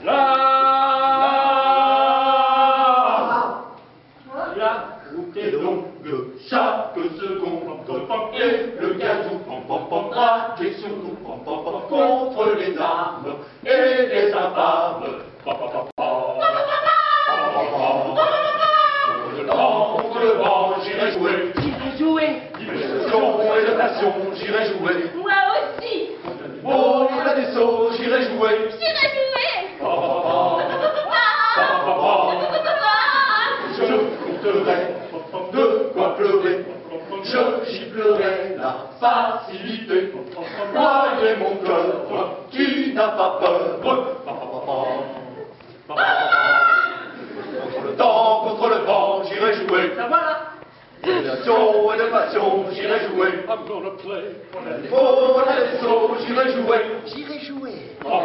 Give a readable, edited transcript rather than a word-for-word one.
La route est longue, chaque seconde, et le gazou, braqué sur nous, contre les armes et les infâmes. Contre le vent, j'irai jouer. J'irai jouer. Diversion et de passion, j'irai jouer. Moi aussi. Oh, la des sauts, j'irai jouer. J'irai jouer. Je compterai de quoi pleurer. Je giflerai la facilité. Voyez mon cœur qui n'a pas peur. Contre le temps, contre le vent, j'irai jouer. Ça va là? Diversion et de passion, j'irai jouer. I'm gonna play. Oh, la des sauts, j'irai jouer. J'irai jouer. Oh,